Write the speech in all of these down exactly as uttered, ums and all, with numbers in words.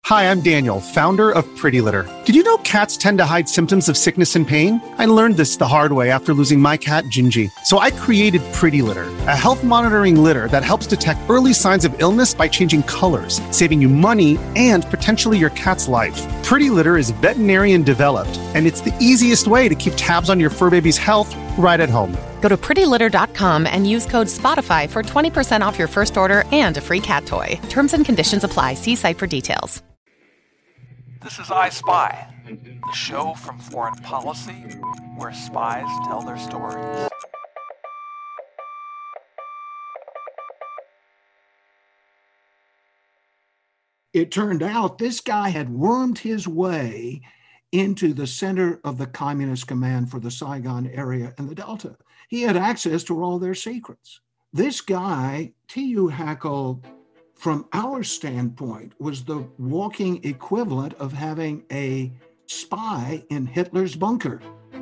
Hi, I'm Daniel, founder of Pretty Litter. Did you know cats tend to hide symptoms of sickness and pain? I learned this the hard way after losing my cat, Gingy. So I created Pretty Litter, a health monitoring litter that helps detect early signs of illness by changing colors, saving you money and potentially your cat's life. Pretty Litter is veterinarian developed, and it's the easiest way to keep tabs on your fur baby's health right at home. Go to pretty litter dot com and use code SPOTIFY for twenty percent off your first order and a free cat toy. Terms and conditions apply. See site for details. This is I Spy, the show from Foreign Policy where spies tell their stories. It turned out this guy had wormed his way into the center of the Communist Command for the Saigon area and the Delta. He had access to all their secrets. This guy, T U Hackle, from our standpoint, was the walking equivalent of having a spy in Hitler's bunker.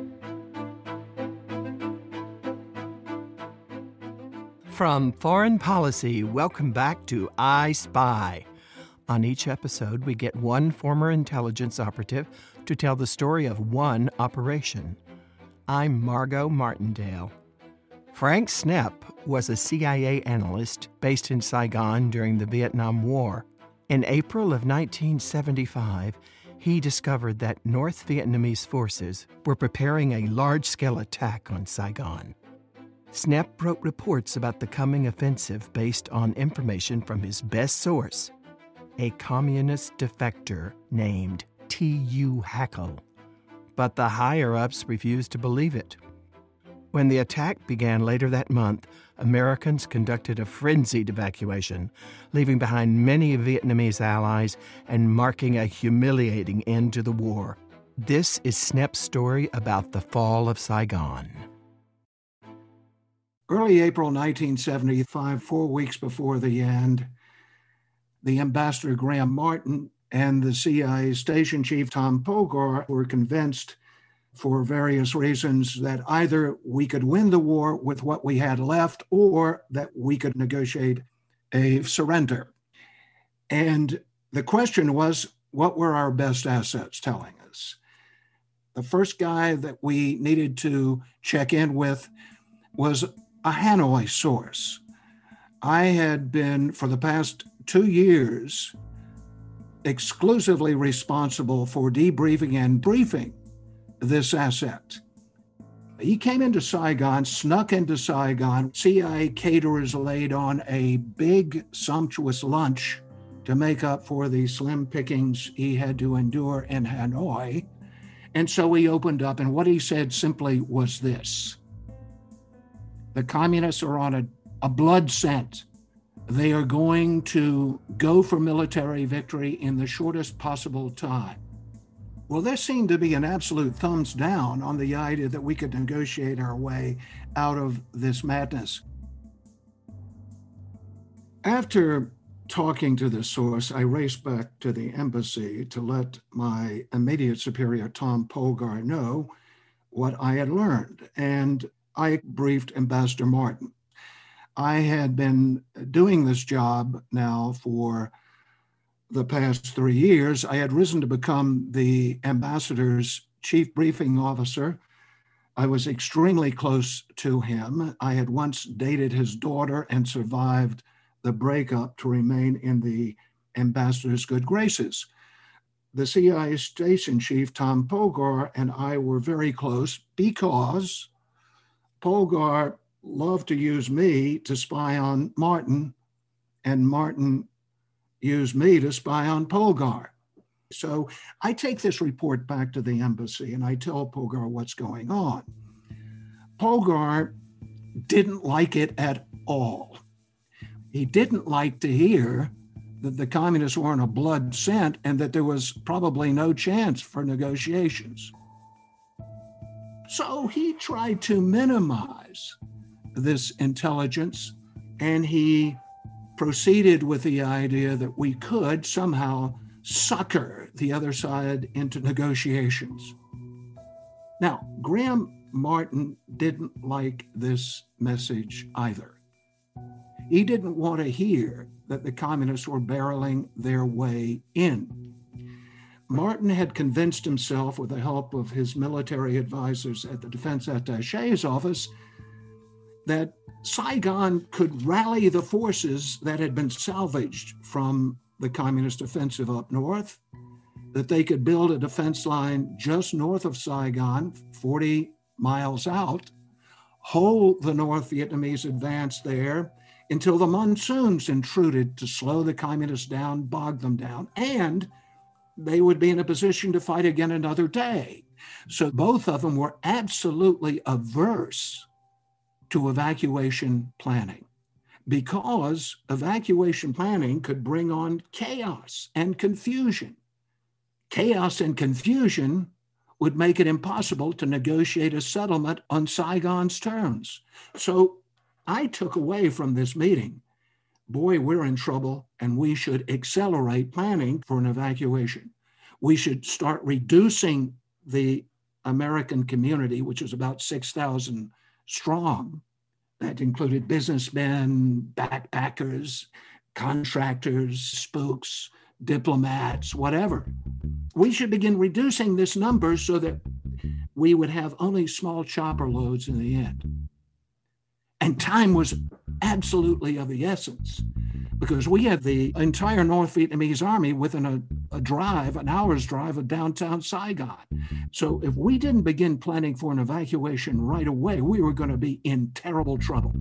From Foreign Policy, welcome back to I Spy. On each episode, we get one former intelligence operative to tell the story of one operation. I'm Margot Martindale. Frank Snepp was a C I A analyst based in Saigon during the Vietnam War. In April of nineteen seventy-five, he discovered that North Vietnamese forces were preparing a large-scale attack on Saigon. Snepp wrote reports about the coming offensive based on information from his best source, a communist defector named T U Hackle. But the higher-ups refused to believe it. When the attack began later that month, Americans conducted a frenzied evacuation, leaving behind many Vietnamese allies and marking a humiliating end to the war. This is Snepp's story about the fall of Saigon. Early April nineteen seventy-five, four weeks before the end, the Ambassador Graham Martin and the C I A station chief Tom Pogar were convinced, for various reasons, that either we could win the war with what we had left or that we could negotiate a surrender. And the question was, what were our best assets telling us? The first guy that we needed to check in with was a Hanoi source. I had been, for the past two years, exclusively responsible for debriefing and briefing this asset. He came into Saigon, snuck into Saigon. C I A caterers laid on a big, sumptuous lunch to make up for the slim pickings he had to endure in Hanoi. And so he opened up, and what he said simply was this: the communists are on a, a blood scent. They are going to go for military victory in the shortest possible time. Well, there seemed to be an absolute thumbs down on the idea that we could negotiate our way out of this madness. After talking to the source, I raced back to the embassy to let my immediate superior, Tom Pogar, know what I had learned, and I briefed Ambassador Martin. I had been doing this job now for the past three years. I had risen to become the ambassador's chief briefing officer. I was extremely close to him. I had once dated his daughter and survived the breakup to remain in the ambassador's good graces. The C I A station chief, Tom Pogar, and I were very close because Pogar loved to use me to spy on Martin, and Martin used me to spy on Pogar. So I take this report back to the embassy and I tell Pogar what's going on. Pogar didn't like it at all. He didn't like to hear that the communists were on a blood scent and that there was probably no chance for negotiations. So he tried to minimize this intelligence, and he proceeded with the idea that we could somehow sucker the other side into negotiations. Now, Graham Martin didn't like this message either. He didn't want to hear that the communists were barreling their way in. Martin had convinced himself, with the help of his military advisors at the Defense Attaché's office, that Saigon could rally the forces that had been salvaged from the communist offensive up north, that they could build a defense line just north of Saigon, forty miles out, hold the North Vietnamese advance there until the monsoons intruded to slow the communists down, bog them down, and they would be in a position to fight again another day. So both of them were absolutely averse to evacuation planning, because evacuation planning could bring on chaos and confusion. Chaos and confusion would make it impossible to negotiate a settlement on Saigon's terms. So I took away from this meeting, boy, we're in trouble, and we should accelerate planning for an evacuation. We should start reducing the American community, which is about six thousand strong. That included businessmen, backpackers, contractors, spooks, diplomats, whatever. We should begin reducing this number so that we would have only small chopper loads in the end. And time was absolutely of the essence, because we had the entire North Vietnamese army within a, a drive, an hour's drive of downtown Saigon. So if we didn't begin planning for an evacuation right away, we were going to be in terrible trouble.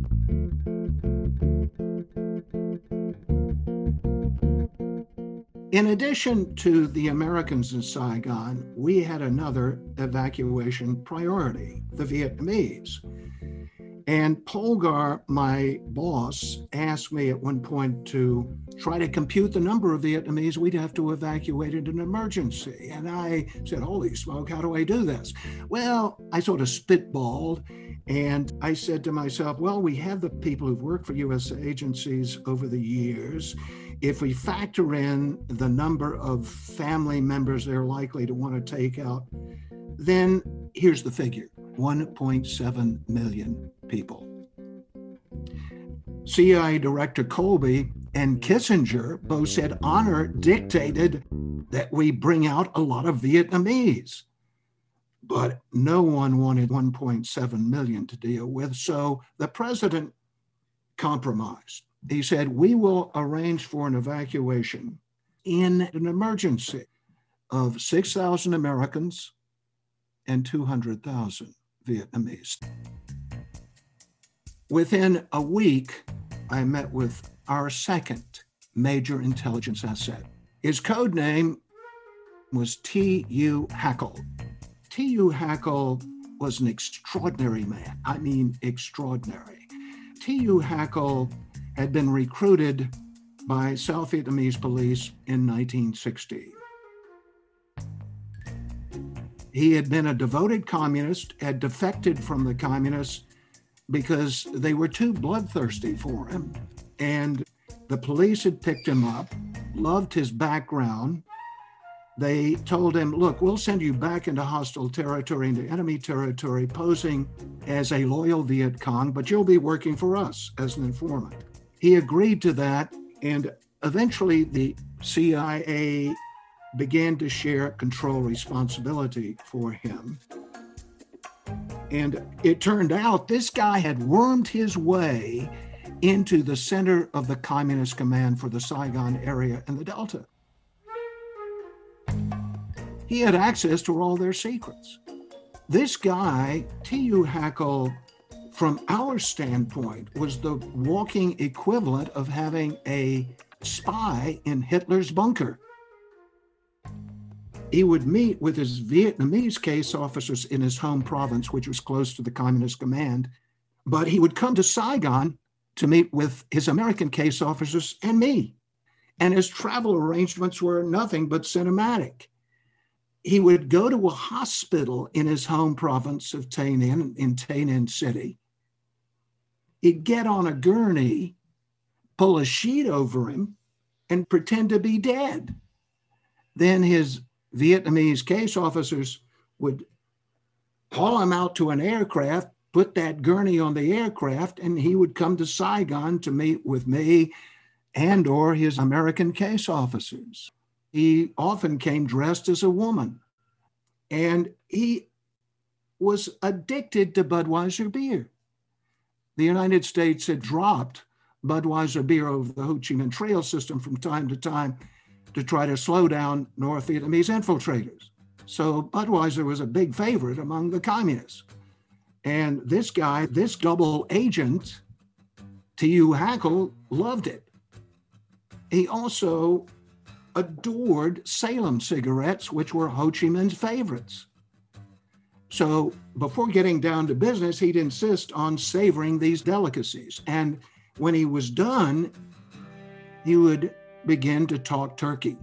In addition to the Americans in Saigon, we had another evacuation priority, the Vietnamese. And Polgar, my boss, asked me at one point to try to compute the number of Vietnamese we'd have to evacuate in an emergency. And I said, holy smoke, how do I do this? Well, I sort of spitballed, and I said to myself, well, we have the people who've worked for U S agencies over the years. If we factor in the number of family members they're likely to want to take out, then here's the figure, one point seven million people. C I A Director Colby and Kissinger both said honor dictated that we bring out a lot of Vietnamese, but no one wanted one point seven million to deal with, so the president compromised. He said, we will arrange for an evacuation in an emergency of six thousand Americans and two hundred thousand Vietnamese. Within a week, I met with our second major intelligence asset. His code name was T U Hackle. T U Hackle was an extraordinary man. I mean, extraordinary. T U Hackle had been recruited by South Vietnamese police in nineteen sixty. He had been a devoted communist, had defected from the communists because they were too bloodthirsty for him. And the police had picked him up, loved his background. They told him, look, we'll send you back into hostile territory, into enemy territory, posing as a loyal Viet Cong, but you'll be working for us as an informant. He agreed to that, and eventually the C I A began to share control responsibility for him. And it turned out this guy had wormed his way into the center of the Communist Command for the Saigon area and the Delta. He had access to all their secrets. This guy, T U Hackle, from our standpoint, was the walking equivalent of having a spy in Hitler's bunker. He would meet with his Vietnamese case officers in his home province, which was close to the Communist Command, but he would come to Saigon to meet with his American case officers and me. And his travel arrangements were nothing but cinematic. He would go to a hospital in his home province of Tay Ninh, in Tay Ninh City. He'd get on a gurney, pull a sheet over him, and pretend to be dead. Then his Vietnamese case officers would haul him out to an aircraft, put that gurney on the aircraft, and he would come to Saigon to meet with me and or his American case officers. He often came dressed as a woman, and he was addicted to Budweiser beer. The United States had dropped Budweiser beer over the Ho Chi Minh Trail system from time to time to try to slow down North Vietnamese infiltrators. So Budweiser was a big favorite among the communists. And this guy, this double agent, T U Hackl, loved it. He also adored Salem cigarettes, which were Ho Chi Minh's favorites. So before getting down to business, he'd insist on savoring these delicacies. And when he was done, he would begin to talk turkey.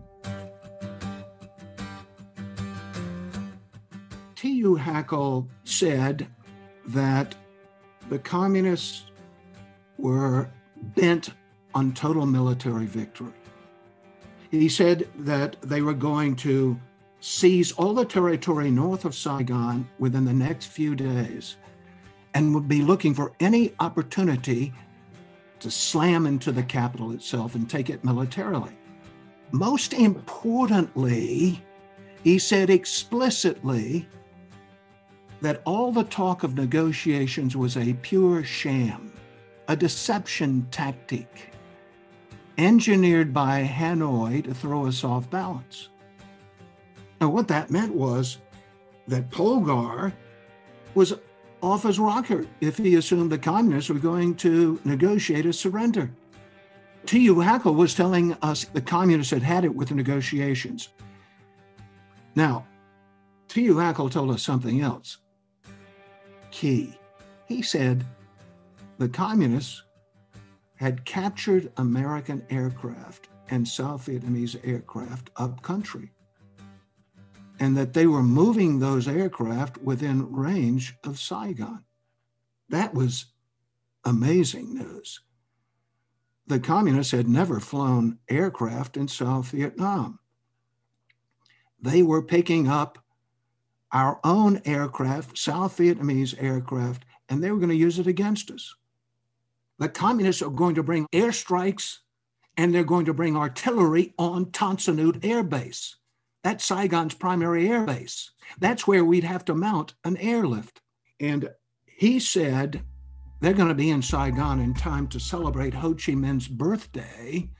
T U Hackl said that the communists were bent on total military victory. He said that they were going to seize all the territory north of Saigon within the next few days and would be looking for any opportunity to slam into the capital itself and take it militarily. Most importantly, he said explicitly that all the talk of negotiations was a pure sham, a deception tactic engineered by Hanoi to throw us off balance. Now, what that meant was that Polgar was off his rocker if he assumed the communists were going to negotiate a surrender. T U Hackl was telling us the communists had had it with the negotiations. Now, T U Hackl told us something else key. He said the communists had captured American aircraft and South Vietnamese aircraft up country, and that they were moving those aircraft within range of Saigon. That was amazing news. The communists had never flown aircraft in South Vietnam. They were picking up our own aircraft, South Vietnamese aircraft, and they were going to use it against us. The communists are going to bring airstrikes, and they're going to bring artillery on Tan Son Nhut Air Base. That's Saigon's primary air base. That's where we'd have to mount an airlift. And he said they're going to be in Saigon in time to celebrate Ho Chi Minh's birthday,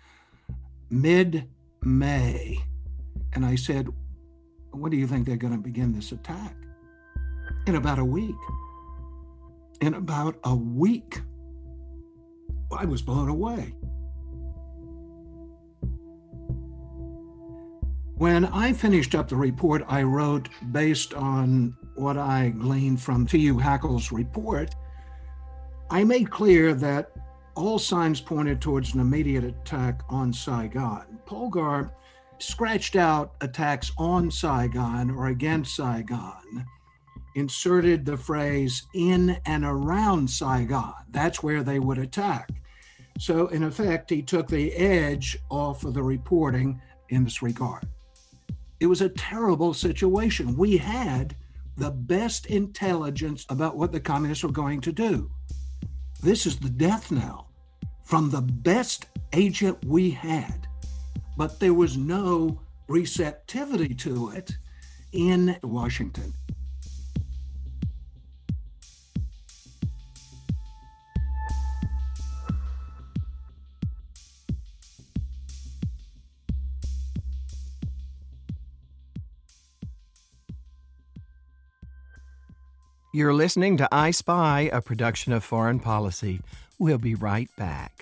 mid-May. And I said, when do you think they're going to begin this attack? In about a week. In about a week. I was blown away. When I finished up the report I wrote based on what I gleaned from T U Hackl's report, I made clear that all signs pointed towards an immediate attack on Saigon. Polgar scratched out attacks on Saigon or against Saigon, inserted the phrase in and around Saigon. That's where they would attack. So in effect, he took the edge off of the reporting in this regard. It was a terrible situation. We had the best intelligence about what the communists were going to do. This is the death knell from the best agent we had, but there was no receptivity to it in Washington. You're listening to I Spy, a production of Foreign Policy. We'll be right back.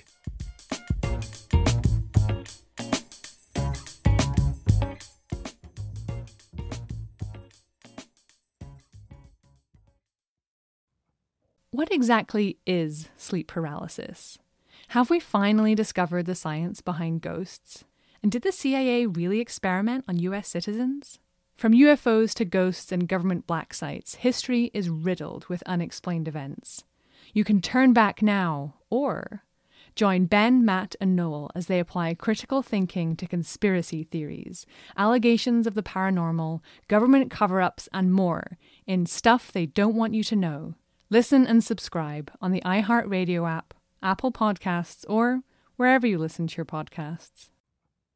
What exactly is sleep paralysis? Have we finally discovered the science behind ghosts? And did the C I A really experiment on U S citizens? From U F Os to ghosts and government black sites, history is riddled with unexplained events. You can turn back now, or join Ben, Matt, and Noel as they apply critical thinking to conspiracy theories, allegations of the paranormal, government cover-ups, and more in Stuff They Don't Want You to Know. Listen and subscribe on the iHeartRadio app, Apple Podcasts, or wherever you listen to your podcasts.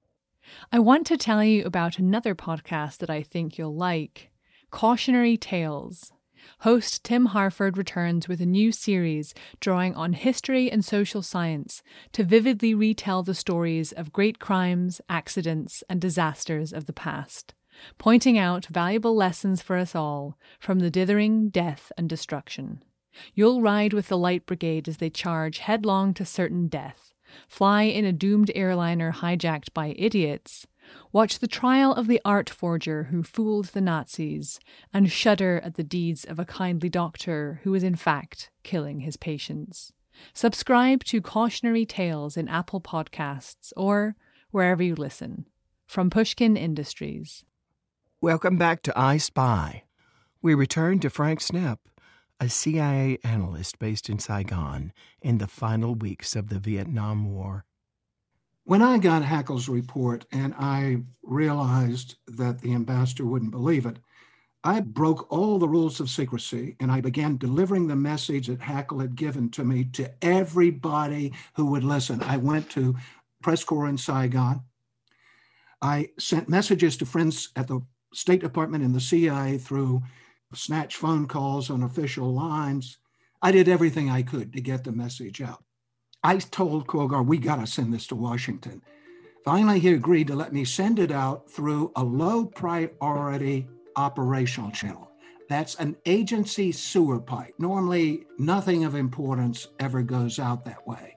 I want to tell you about another podcast that I think you'll like, Cautionary Tales. Host Tim Harford returns with a new series drawing on history and social science to vividly retell the stories of great crimes, accidents, and disasters of the past, pointing out valuable lessons for us all from the dithering, death, and destruction. You'll ride with the Light Brigade as they charge headlong to certain death, fly in a doomed airliner hijacked by idiots, watch the trial of the art forger who fooled the Nazis, and shudder at the deeds of a kindly doctor who was in fact killing his patients. Subscribe to Cautionary Tales in Apple Podcasts or wherever you listen. From Pushkin Industries. Welcome back to I Spy. We return to Frank Snepp, a C I A analyst based in Saigon in the final weeks of the Vietnam War. When I got Hackle's report and I realized that the ambassador wouldn't believe it, I broke all the rules of secrecy and I began delivering the message that Hackle had given to me to everybody who would listen. I went to press corps in Saigon. I sent messages to friends at the State Department and the C I A through snatch phone calls on official lines. I did everything I could to get the message out. I told Kogar, we got to send this to Washington. Finally, he agreed to let me send it out through a low priority operational channel. That's an agency sewer pipe. Normally, nothing of importance ever goes out that way.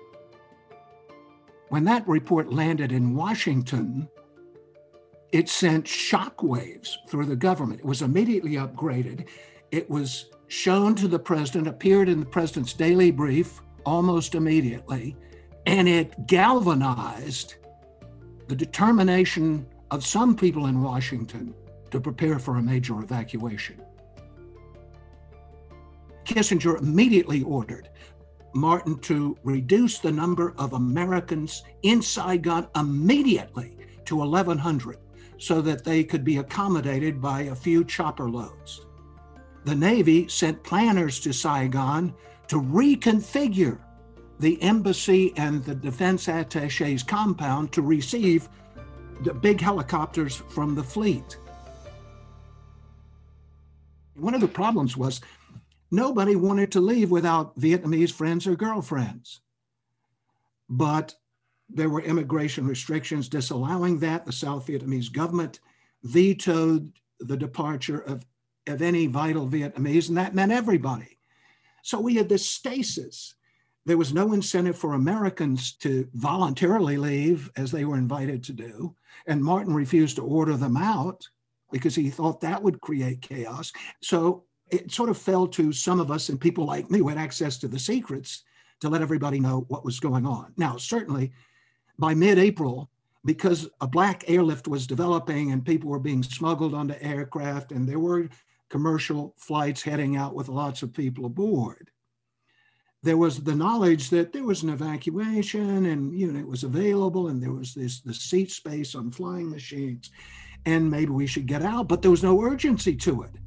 When that report landed in Washington, it sent shockwaves through the government. It was immediately upgraded. It was shown to the president, appeared in the president's daily brief almost immediately, and it galvanized the determination of some people in Washington to prepare for a major evacuation. Kissinger immediately ordered Martin to reduce the number of Americans in Saigon immediately to eleven hundred so that they could be accommodated by a few chopper loads. The Navy sent planners to Saigon to reconfigure the embassy and the defense attaché's compound to receive the big helicopters from the fleet. One of the problems was nobody wanted to leave without Vietnamese friends or girlfriends. But there were immigration restrictions disallowing that. The South Vietnamese government vetoed the departure of, of any vital Vietnamese, and that meant everybody. So we had this stasis. There was no incentive for Americans to voluntarily leave, as they were invited to do, and Martin refused to order them out because he thought that would create chaos. So it sort of fell to some of us and people like me who had access to the secrets to let everybody know what was going on. Now, certainly by mid-April, because a black airlift was developing and people were being smuggled onto aircraft and there were commercial flights heading out with lots of people aboard, there was the knowledge that there was an evacuation and, you know, it was available and there was this the seat space on flying machines and maybe we should get out, but there was no urgency to it.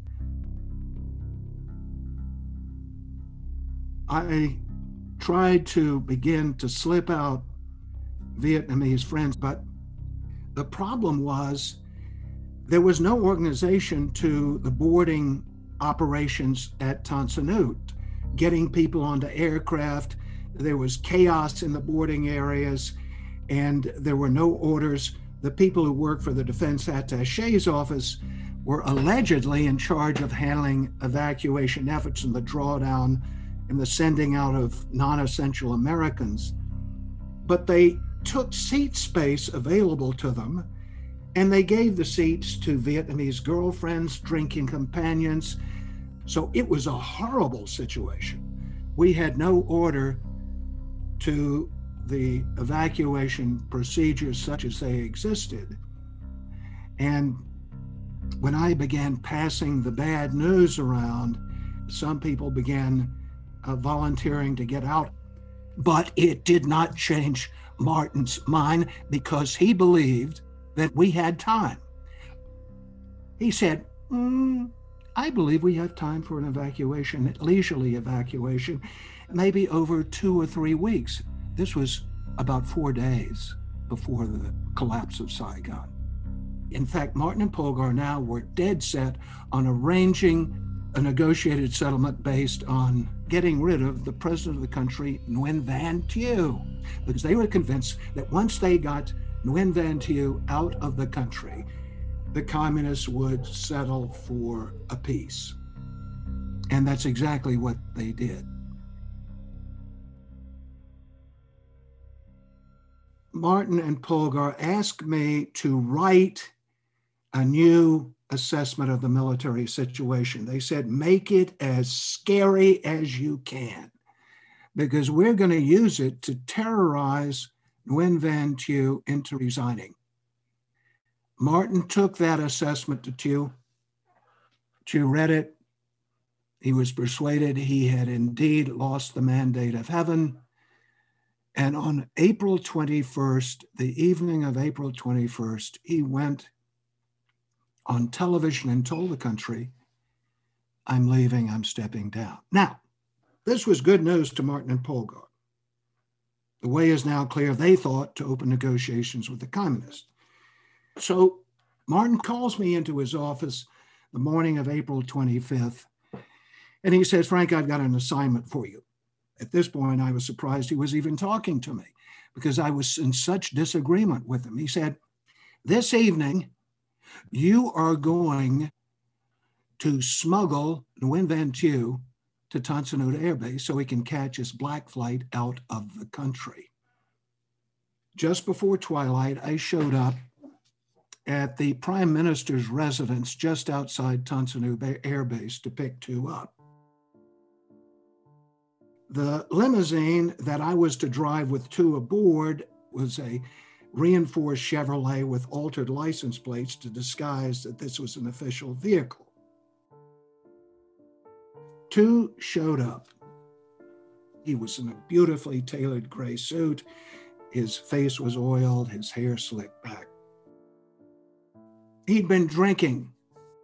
I tried to begin to slip out Vietnamese friends, but the problem was there was no organization to the boarding operations at Tan Son Nhut, getting people onto aircraft. There was chaos in the boarding areas and there were no orders. The people who worked for the defense attaché's office were allegedly in charge of handling evacuation efforts and the drawdown and the sending out of non-essential Americans. But they took seat space available to them and they gave the seats to Vietnamese girlfriends, drinking companions. So it was a horrible situation. We had no order to the evacuation procedures such as they existed. And when I began passing the bad news around, some people began uh, volunteering to get out. But it did not change Martin's mind because he believed that we had time. He said, mm, I believe we have time for an evacuation, a leisurely evacuation, maybe over two or three weeks. This was about four days before the collapse of Saigon. In fact, Martin and Polgar now were dead set on arranging a negotiated settlement based on getting rid of the president of the country, Nguyen Van Thieu, because they were convinced that once they got Nguyen Van Thieu out of the country, the communists would settle for a peace. And that's exactly what they did. Martin and Polgar asked me to write a new assessment of the military situation. They said, make it as scary as you can, because we're going to use it to terrorize Nguyen Van Thieu into resigning. Martin took that assessment to Thieu. Thieu read it. He was persuaded he had indeed lost the mandate of heaven. And on April twenty-first, the evening of April twenty-first, he went on television and told the country, I'm leaving, I'm stepping down. Now, this was good news to Martin and Polgar. The way is now clear, they thought, to open negotiations with the communists. So Martin calls me into his office the morning of April twenty-fifth, and he says, Frank, I've got an assignment for you. At this point, I was surprised he was even talking to me because I was in such disagreement with him. He said, this evening, you are going to smuggle Nguyen Van Thieu to Tan Son Nhut Air Base so he can catch his black flight out of the country. Just before twilight, I showed up at the Prime Minister's residence just outside Tan Son Nhut Air Base to pick Thieu up. The limousine that I was to drive with Thieu aboard was a reinforced Chevrolet with altered license plates to disguise that this was an official vehicle. Thieu showed up. He was in a beautifully tailored gray suit. His face was oiled, his hair slicked back. He'd been drinking.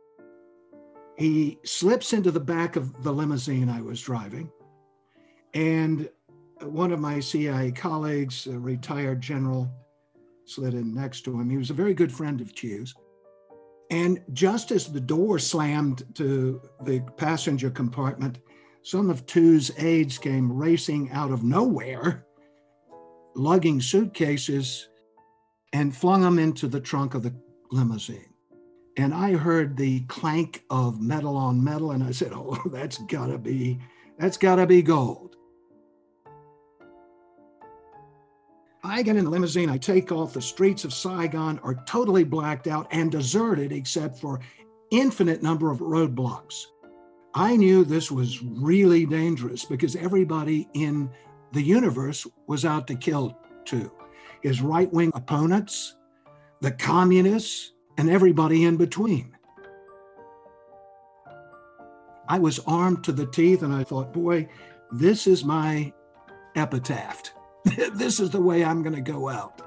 He slips into the back of the limousine I was driving, and one of my C I A colleagues, a retired general, slid in next to him. He was a very good friend of Thieu's. And just as the door slammed to the passenger compartment, some of Thieu's aides came racing out of nowhere, lugging suitcases, and flung them into the trunk of the limousine. And I heard the clank of metal on metal, and I said, oh, that's gotta be, that's gotta be gold. I get in the limousine, I take off. The streets of Saigon are totally blacked out and deserted except for infinite number of roadblocks. I knew this was really dangerous because everybody in the universe was out to kill Thieu. His right-wing opponents, the communists, and everybody in between. I was armed to the teeth and I thought, boy, this is my epitaph. This is the way I'm going to go out.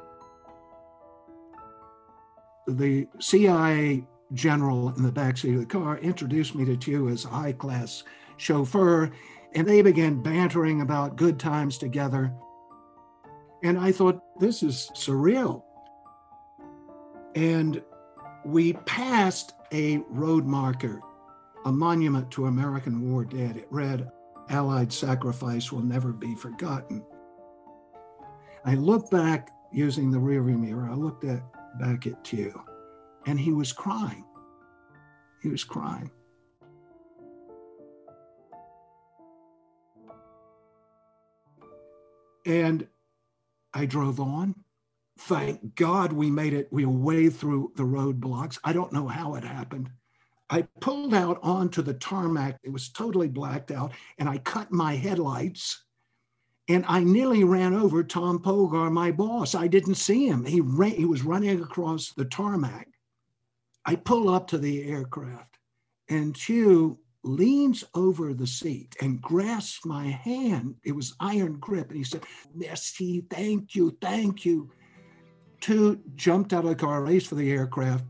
The C I A general in the backseat of the car introduced me to Thieu as a high-class chauffeur, and they began bantering about good times together. And I thought, this is surreal. And we passed a road marker, a monument to American war dead. It read, Allied sacrifice will never be forgotten. I looked back using the rearview mirror. I looked at, back at Thieu, and he was crying. He was crying. And I drove on. Thank God we made it. We were way through the roadblocks. I don't know how it happened. I pulled out onto the tarmac. It was totally blacked out, and I cut my headlights. And I nearly ran over Tom Polgar, my boss. I didn't see him. He ran, he was running across the tarmac. I pull up to the aircraft, and Thieu leans over the seat and grasps my hand. It was iron grip. And he said, merci, thank you, thank you. Thieu jumped out of the car, raced for the aircraft.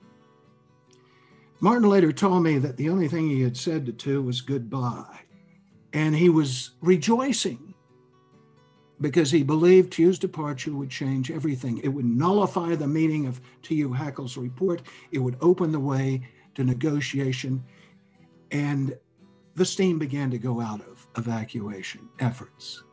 Martin later told me that the only thing he had said to Thieu was goodbye. And he was rejoicing. because he believed Thieu's departure would change everything. It would nullify the meaning of Thieu Hackle's report. It would open the way to negotiation. And the steam began to go out of evacuation efforts.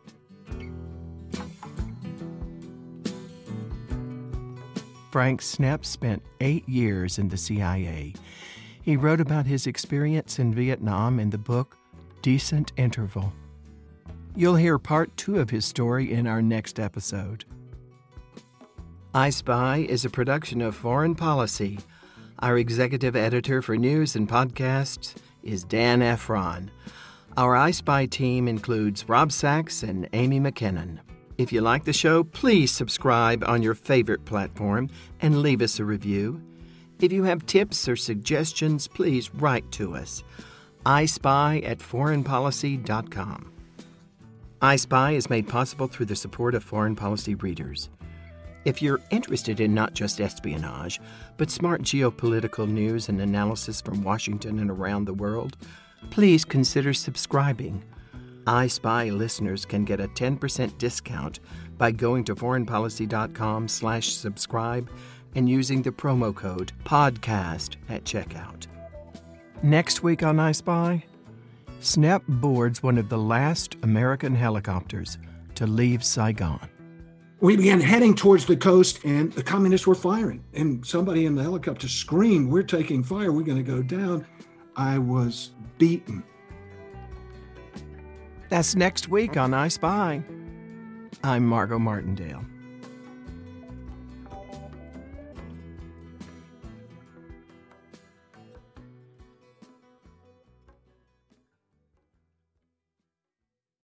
Frank Snepp spent eight years in the C I A. He wrote about his experience in Vietnam in the book Decent Interval. You'll hear part two of his story in our next episode. I Spy is a production of Foreign Policy. Our executive editor for news and podcasts is Dan Efron. Our I Spy team includes Rob Sachs and Amy McKinnon. If you like the show, please subscribe on your favorite platform and leave us a review. If you have tips or suggestions, please write to us. I Spy at foreign policy dot com. I Spy is made possible through the support of Foreign Policy readers. If you're interested in not just espionage, but smart geopolitical news and analysis from Washington and around the world, please consider subscribing. I Spy listeners can get a ten percent discount by going to foreign policy dot com slash subscribe and using the promo code PODCAST at checkout. Next week on I Spy, Snepp boards one of the last American helicopters to leave Saigon. We began heading towards the coast, and the communists were firing. And somebody in the helicopter screamed, "We're taking fire, we're going to go down." I was beaten. That's next week on I Spy. I'm Margot Martindale.